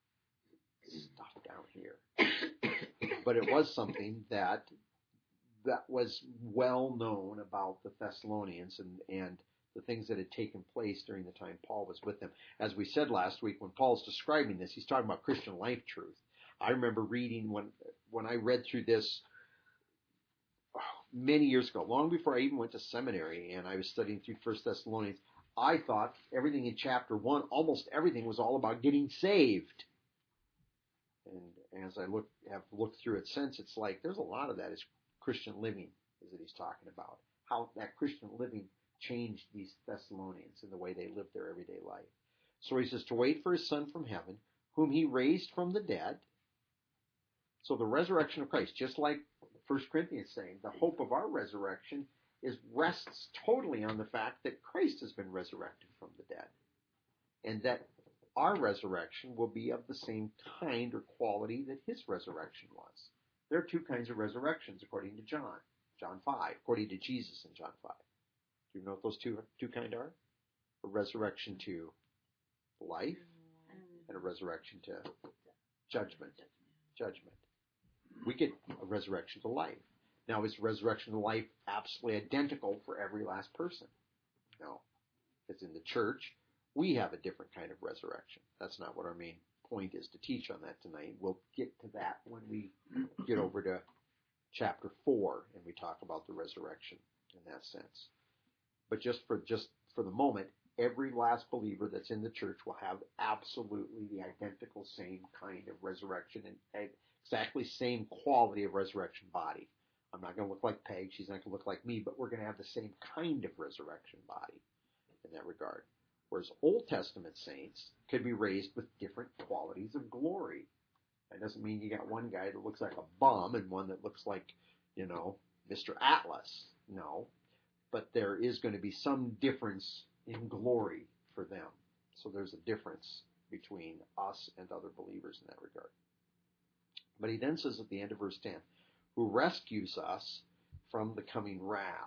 stuff down here? But it was something that was well known about the Thessalonians and the things that had taken place during the time Paul was with them. As we said last week, when Paul's describing this, he's talking about Christian life truth. I remember reading when I read through this many years ago, long before I even went to seminary, and I was studying through 1 Thessalonians, I thought everything in chapter 1, almost everything was all about getting saved. And as I have looked through it since, it's like there's a lot of that is Christian living, is that he's talking about. How that Christian living changed these Thessalonians in the way they lived their everyday life. So he says to wait for his Son from heaven, whom he raised from the dead, So the resurrection of Christ, just like 1 Corinthians is saying, the hope of our resurrection rests totally on the fact that Christ has been resurrected from the dead. And that our resurrection will be of the same kind or quality that his resurrection was. There are two kinds of resurrections according to John 5, according to Jesus in John 5. Do you know what those two kind are? A resurrection to life and a resurrection to judgment. We get a resurrection to life. Now, is resurrection to life absolutely identical for every last person? No. Because in the church, we have a different kind of resurrection. That's not what our main point is to teach on that tonight. We'll get to that when we get over to chapter 4 and we talk about the resurrection in that sense. But just for the moment, every last believer that's in the church will have absolutely the identical same kind of resurrection and exactly same quality of resurrection body. I'm not going to look like Peg. She's not going to look like me, but we're going to have the same kind of resurrection body in that regard. Whereas Old Testament saints could be raised with different qualities of glory. That doesn't mean you got one guy that looks like a bum and one that looks like, Mr. Atlas. No. But there is going to be some difference in glory for them. So there's a difference between us and other believers in that regard. But he then says at the end of verse 10, who rescues us from the coming wrath.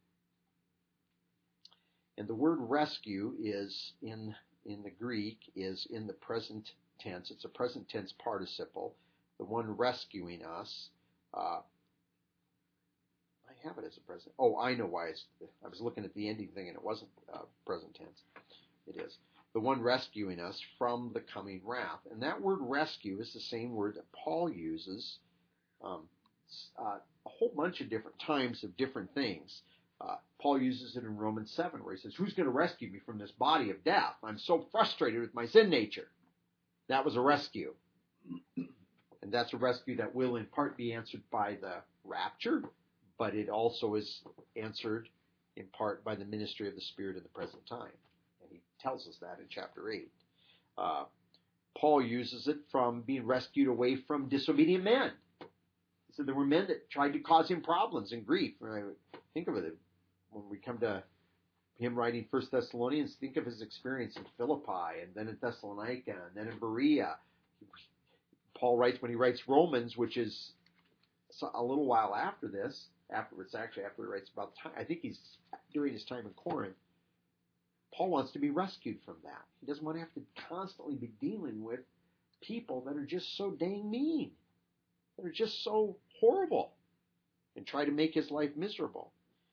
And the word rescue is in the Greek is in the present tense. It's a present tense participle. The one rescuing us. I have it as a present. Oh, I know why. I was looking at the ending thing and it wasn't present tense. It is. The one rescuing us from the coming wrath. And that word rescue is the same word that Paul uses a whole bunch of different times of different things. Paul uses it in Romans 7 where he says, who's going to rescue me from this body of death? I'm so frustrated with my sin nature. That was a rescue. And that's a rescue that will in part be answered by the rapture, but it also is answered in part by the ministry of the Spirit in the present time. And he tells us that in chapter 8. Paul uses it from being rescued away from disobedient men. He said there were men that tried to cause him problems and grief. When I think of it, when we come to him writing 1 Thessalonians, think of his experience in Philippi and then in Thessalonica and then in Berea. Paul writes when he writes Romans, which is a little while after this, after he writes about the time, I think he's during his time in Corinth, Paul wants to be rescued from that. He doesn't want to have to constantly be dealing with people that are just so dang mean, that are just so horrible, and try to make his life miserable.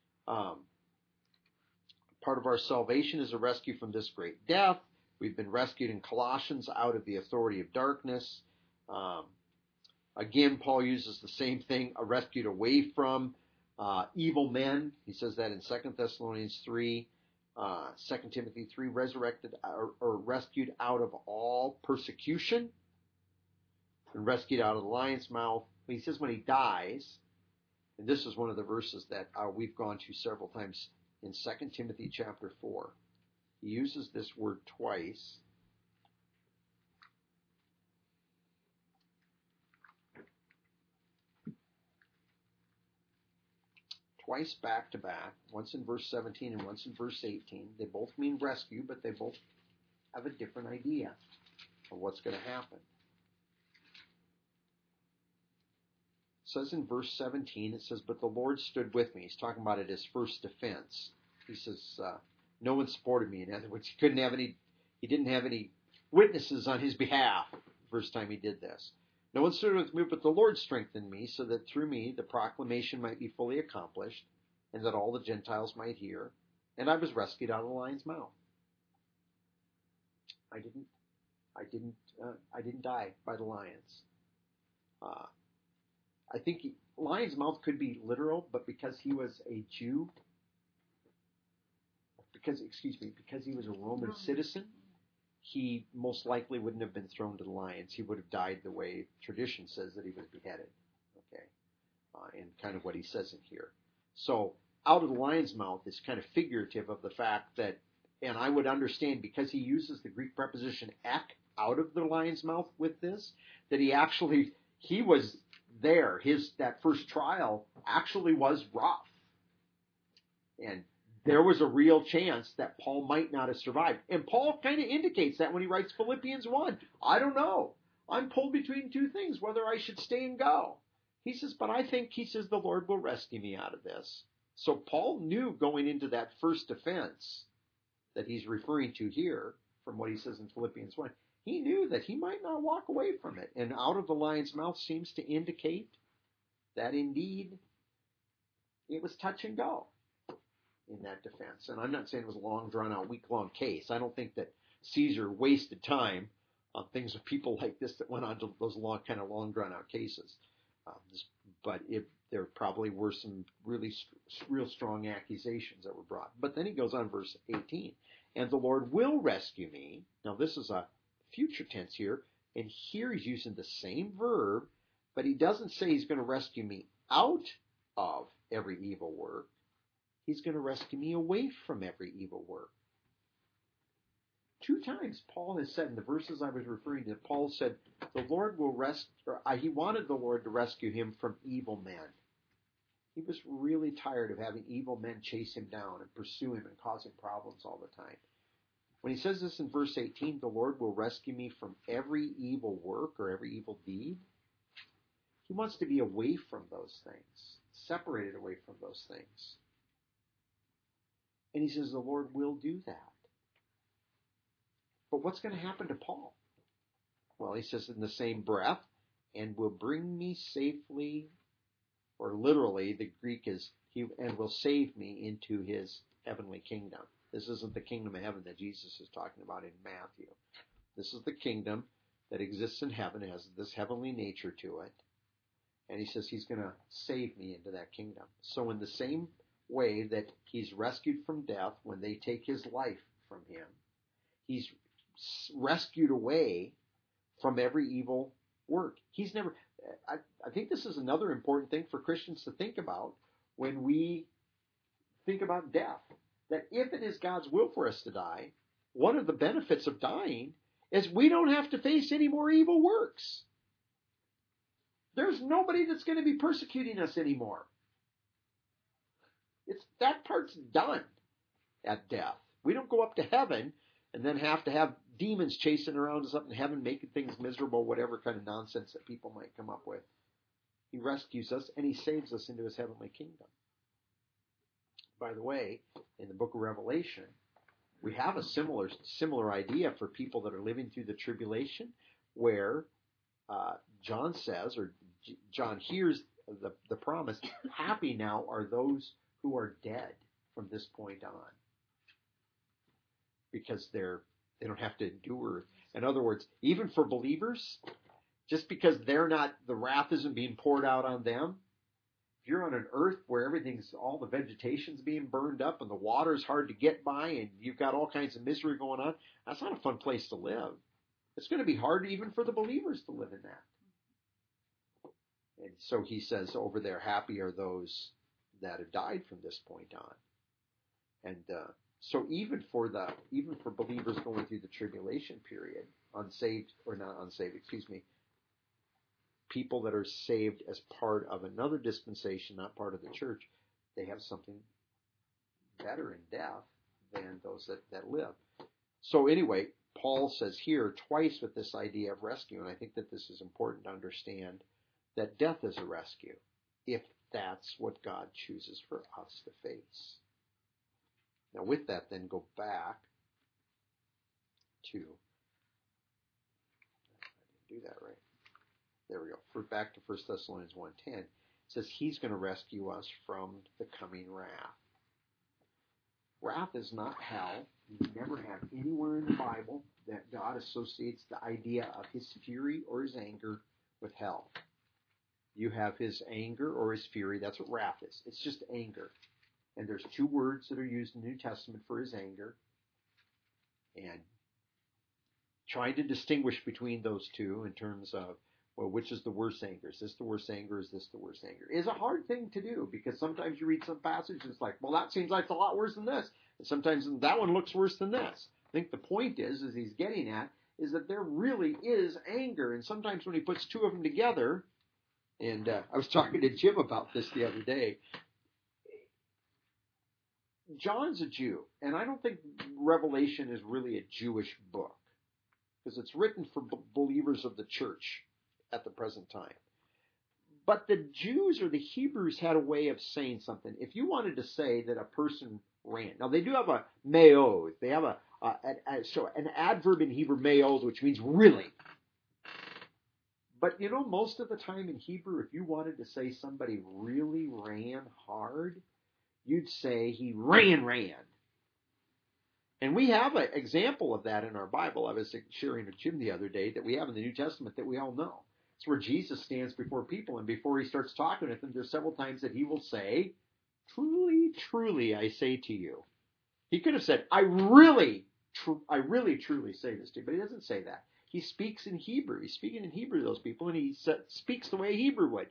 Part of our salvation is a rescue from this great death. We've been rescued in Colossians out of the authority of darkness. Again, Paul uses the same thing, a rescued away from evil men. He says that in 2 Thessalonians 3, 2 Timothy 3, resurrected or rescued out of all persecution and rescued out of the lion's mouth. He says when he dies, and this is one of the verses that we've gone to several times in 2 Timothy chapter 4. He uses this word twice. Twice back to back, once in verse 17 and once in verse 18. They both mean rescue, but they both have a different idea of what's going to happen. It says in verse 17, it says, but the Lord stood with me. He's talking about it as first defense. He says, no one supported me. In other words, he didn't have any witnesses on his behalf the first time he did this. No one stood with me, but the Lord strengthened me, so that through me the proclamation might be fully accomplished, and that all the Gentiles might hear. And I was rescued out of the lion's mouth. I didn't die by the lions. I think lion's mouth could be literal, but because he was a Jew, because he was a Roman citizen, he most likely wouldn't have been thrown to the lions. He would have died the way tradition says that he was beheaded. Okay, and kind of what he says in here. So out of the lion's mouth is kind of figurative of the fact that, and I would understand because he uses the Greek preposition ek, out of the lion's mouth with this, that he was that first trial actually was rough. And there was a real chance that Paul might not have survived. And Paul kind of indicates that when he writes Philippians 1. I don't know. I'm pulled between two things, whether I should stay and go. He says, but I think, he says, the Lord will rescue me out of this. So Paul knew going into that first defense that he's referring to here, from what he says in Philippians 1, he knew that he might not walk away from it. And out of the lion's mouth seems to indicate that indeed it was touch and go in that defense. And I'm not saying it was a long, drawn-out, week-long case. I don't think that Caesar wasted time on things with people like this that went on to those long, drawn-out cases. But there probably were some real strong accusations that were brought. But then he goes on, verse 18, and the Lord will rescue me. Now this is a future tense here, and here he's using the same verb, but he doesn't say he's going to rescue me out of every evil work. He's going to rescue me away from every evil work. 2 times Paul has said in the verses I was referring to, Paul said the Lord will he wanted the Lord to rescue him from evil men. He was really tired of having evil men chase him down and pursue him and cause him problems all the time. When he says this in verse 18, the Lord will rescue me from every evil work or every evil deed, he wants to be away from those things, separated away from those things. And he says the Lord will do that. But what's going to happen to Paul? Well, he says in the same breath, and will bring me safely, or literally, the Greek is, and will save me into his heavenly kingdom. This isn't the kingdom of heaven that Jesus is talking about in Matthew. This is the kingdom that exists in heaven, has this heavenly nature to it. And he says he's going to save me into that kingdom. So in the same way that he's rescued from death when they take his life from him, he's rescued away from every evil work. He's never. I think this is another important thing for Christians to think about when we think about death. That if it is God's will for us to die, one of the benefits of dying is we don't have to face any more evil works. There's nobody that's going to be persecuting us anymore. That part's done at death. We don't go up to heaven and then have to have demons chasing around us up in heaven, making things miserable, whatever kind of nonsense that people might come up with. He rescues us and he saves us into his heavenly kingdom. By the way, in the book of Revelation, we have a similar idea for people that are living through the tribulation, where John says, or John hears the promise, happy now are those who are dead from this point on, because they don't have to endure. In other words, even for believers, just because the wrath isn't being poured out on them, if you're on an earth where all the vegetation's being burned up and the water's hard to get by and you've got all kinds of misery going on, that's not a fun place to live. It's going to be hard even for the believers to live in that. And so he says over there, happy are those that have died from this point on. And so even for believers going through the tribulation period, people that are saved as part of another dispensation, not part of the church, they have something better in death than those that live. So anyway, Paul says here twice with this idea of rescue, and I think that this is important to understand, that death is a rescue, if that's what God chooses for us to face. Now with that, then go back to, I didn't do that right. There we go. Back to 1 Thessalonians 1:10. It says he's going to rescue us from the coming wrath. Wrath is not hell. You never have anywhere in the Bible that God associates the idea of his fury or his anger with hell. You have his anger or his fury. That's what wrath is. It's just anger. And there's 2 words that are used in the New Testament for his anger. And trying to distinguish between those two in terms of, well, which is the worst anger? Is this the worst anger? Is this the worst anger? Is a hard thing to do, because sometimes you read some passages, it's like, well, that seems like it's a lot worse than this. And sometimes that one looks worse than this. I think the point is he's getting at, is that there really is anger. And sometimes when he puts 2 of them together, And I was talking to Jim about this the other day. John's a Jew, and I don't think Revelation is really a Jewish book because it's written for believers of the church at the present time. But the Jews or the Hebrews had a way of saying something. If you wanted to say that a person ran, now they do have a me'od. They have an adverb in Hebrew, me'od, which means really. But most of the time in Hebrew, if you wanted to say somebody really ran hard, you'd say he ran. And we have an example of that in our Bible. I was sharing with Jim the other day that we have in the New Testament that we all know. It's where Jesus stands before people, and before he starts talking with them, there's several times that he will say, "Truly, truly, I say to you." He could have said, I really, truly say this to you, but he doesn't say that. He speaks in Hebrew. He's speaking in Hebrew to those people, and he speaks the way a Hebrew would.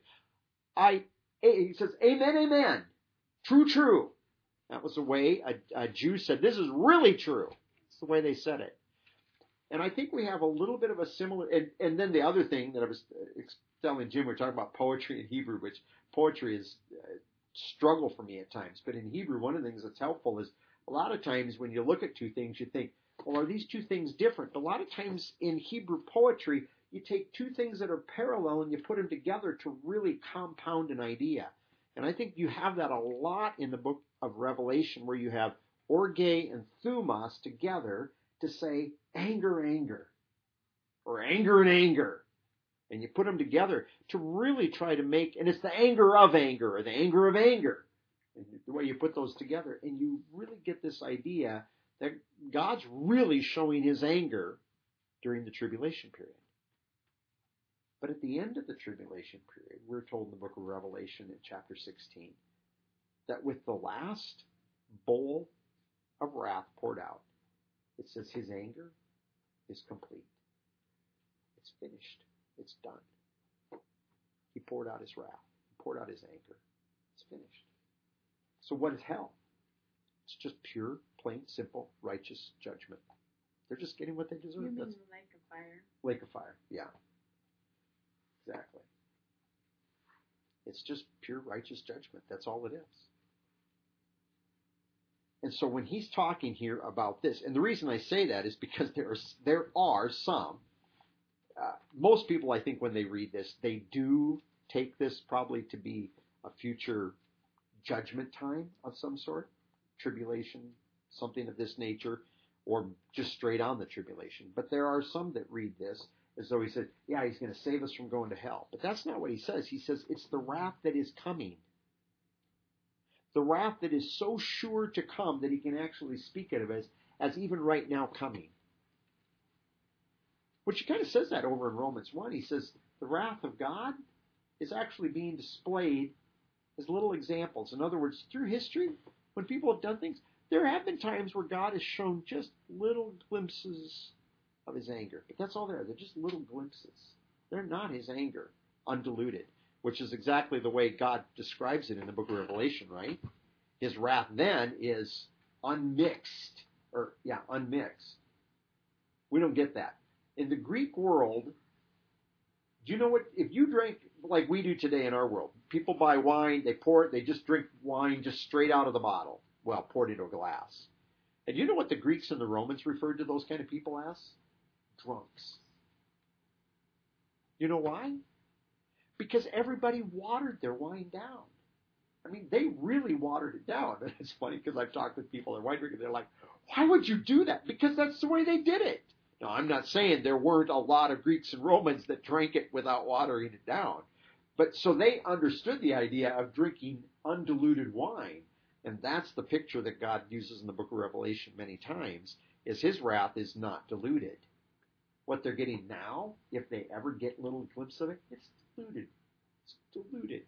He says, amen, amen. True, true. That was the way a Jew said, this is really true. It's the way they said it. And I think we have a little bit of a similar, and then the other thing that I was telling Jim, we were talking about poetry in Hebrew, which poetry is a struggle for me at times. But in Hebrew, one of the things that's helpful is a lot of times when you look at two things, you think, well, are these two things different? But a lot of times in Hebrew poetry, you take two things that are parallel and you put them together to really compound an idea. And I think you have that a lot in the book of Revelation, where you have orge and thumos together to say anger, anger, or anger and anger. And you put them together to really try to make, and it's the anger of anger, or the anger of anger. And the way you put those together, and you really get this idea that God's really showing his anger during the tribulation period. But at the end of the tribulation period, we're told in the book of Revelation in chapter 16, that with the last bowl of wrath poured out, it says his anger is complete. It's finished. It's done. He poured out his wrath. He poured out his anger. It's finished. So what is hell? It's just pure, plain, simple, righteous judgment. They're just getting what they deserve. You mean the lake of fire? Lake of fire, yeah. Exactly. It's just pure righteous judgment. That's all it is. And so when he's talking here about this, and the reason I say that is because there are some, most people, I think, when they read this, they do take this probably to be a future judgment time of some sort, tribulation, something of this nature, or just straight on the tribulation. But there are some that read this as though he said, yeah, he's going to save us from going to hell. But that's not what he says. He says it's the wrath that is coming. The wrath that is so sure to come that he can actually speak of it as even right now coming. Which he kind of says that over in Romans 1. He says the wrath of God is actually being displayed as little examples. In other words, through history, when people have done things, there have been times where God has shown just little glimpses of his anger. But that's all there. They're just little glimpses. They're not his anger, undiluted, which is exactly the way God describes it in the book of Revelation, right? His wrath then is unmixed. Unmixed. We don't get that. In the Greek world, do you know what, if you drink like we do today in our world, people buy wine, they just drink wine just straight out of the bottle. Well, poured into a glass. And you know what the Greeks and the Romans referred to those kind of people as? Drunks. You know why? Because everybody watered their wine down. I mean, they really watered it down. And it's funny because I've talked with people that are wine drinkers, they're like, why would you do that? Because that's the way they did it. Now, I'm not saying there weren't a lot of Greeks and Romans that drank it without watering it down. But so they understood the idea of drinking undiluted wine. And that's the picture that God uses in the book of Revelation many times, is his wrath is not diluted. What they're getting now, if they ever get a little glimpse of it, it's diluted. It's diluted.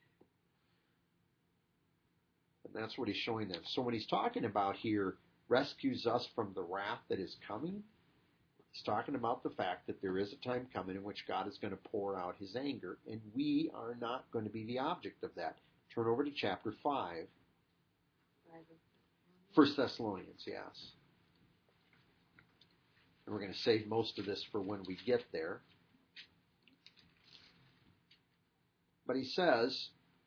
And that's what he's showing them. So when he's talking about here, rescues us from the wrath that is coming, he's talking about the fact that there is a time coming in which God is going to pour out his anger, and we are not going to be the object of that. Turn over to chapter 5. 1 Thessalonians, yes. And we're going to save most of this for when we get there. But he says,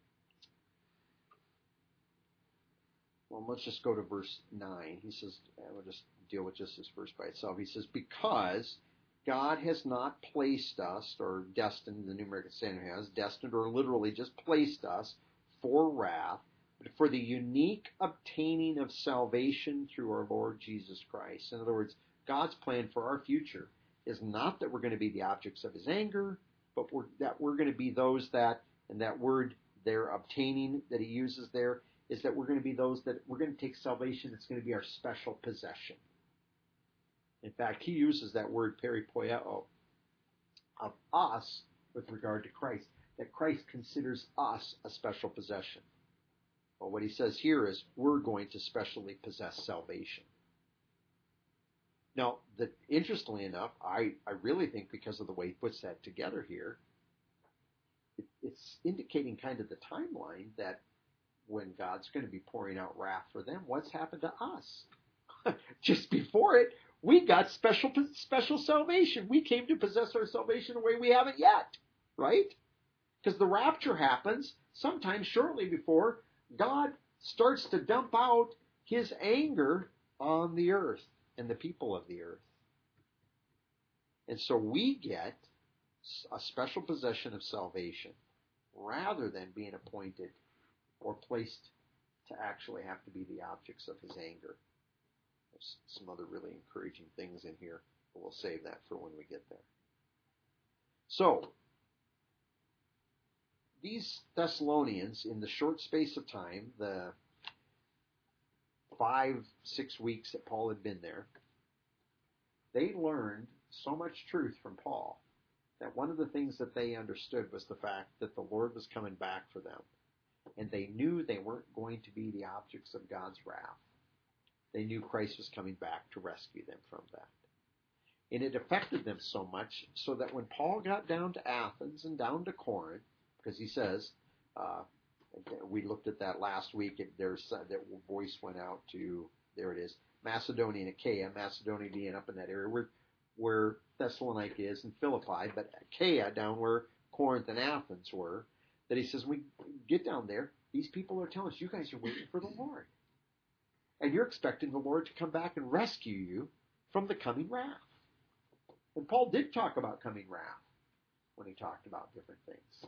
well, let's just go to verse 9. He says, we'll just deal with just this verse by itself. He says, because God has not placed us, or destined, the New American Standard has, destined or literally just placed us for wrath, but for the unique obtaining of salvation through our Lord Jesus Christ. In other words, God's plan for our future is not that we're going to be the objects of his anger, but that we're going to be those that, and that word there, obtaining, that he uses there, is that we're going to be those that we're going to take salvation that's going to be our special possession. In fact, he uses that word peripoieo of us with regard to Christ, that Christ considers us a special possession. Well, what he says here is we're going to specially possess salvation. Now, interestingly enough, I really think because of the way he puts that together here, it's indicating kind of the timeline that when God's going to be pouring out wrath for them, what's happened to us? Just before it, we got special salvation. We came to possess our salvation in a way we haven't yet, right? Because the rapture happens sometime shortly before God starts to dump out his anger on the earth and the people of the earth. And so we get a special possession of salvation rather than being appointed or placed to actually have to be the objects of his anger. There's some other really encouraging things in here, but we'll save that for when we get there. So, these Thessalonians, in the short space of time, the 5-6 weeks that Paul had been there, they learned so much truth from Paul that one of the things that they understood was the fact that the Lord was coming back for them. And they knew they weren't going to be the objects of God's wrath. They knew Christ was coming back to rescue them from that. And it affected them so much so that when Paul got down to Athens and down to Corinth, because he says, we looked at that last week, there's that voice went out to, there it is, Macedonia and Achaia, Macedonia being up in that area where Thessalonica is and Philippi, but Achaia down where Corinth and Athens were, that he says, when we get down there, these people are telling us, you guys are waiting for the Lord. And you're expecting the Lord to come back and rescue you from the coming wrath. And Paul did talk about coming wrath when he talked about different things.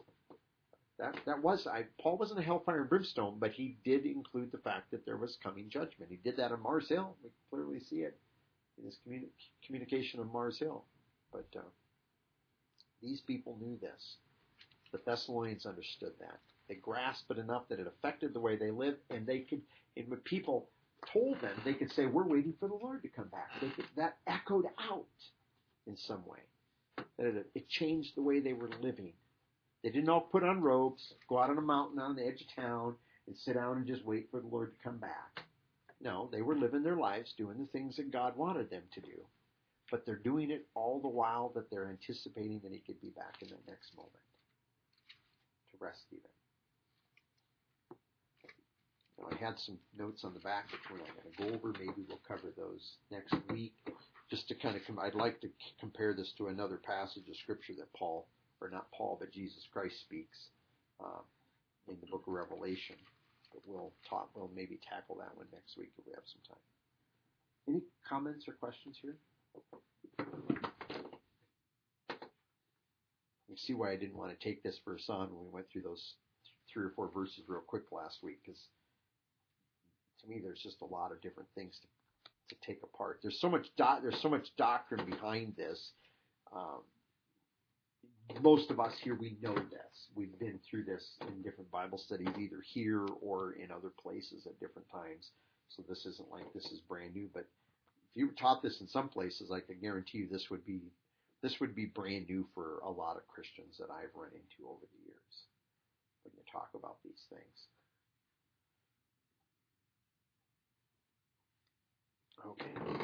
Paul wasn't a hellfire and brimstone, but he did include the fact that there was coming judgment. He did that on Mars Hill. We clearly see it in his communication on Mars Hill. But these people knew this. The Thessalonians understood that. They grasped it enough that it affected the way they lived, and and when people told them, they could say, we're waiting for the Lord to come back. That echoed out in some way. That it changed the way they were living. They didn't all put on robes, go out on a mountain on the edge of town, and sit down and just wait for the Lord to come back. No, they were living their lives, doing the things that God wanted them to do. But they're doing it all the while that they're anticipating that he could be back in the next moment to rescue them. Now, I had some notes on the back which we're not going to go over. Maybe we'll cover those next week. Just to kind of, I'd like to compare this to another passage of Scripture that but Jesus Christ speaks in the book of Revelation. But we'll maybe tackle that one next week if we have some time. Any comments or questions here? You see why I didn't want to take this verse on when we went through those 3 or 4 verses real quick last week, because to me there's just a lot of different things to take apart. There's so much doctrine behind this. Most of us here, we know this. We've been through this in different Bible studies, either here or in other places at different times. So this isn't like this is brand new. But if you taught this in some places, I can guarantee you this would be brand new for a lot of Christians that I've run into over the years when you talk about these things. Okay.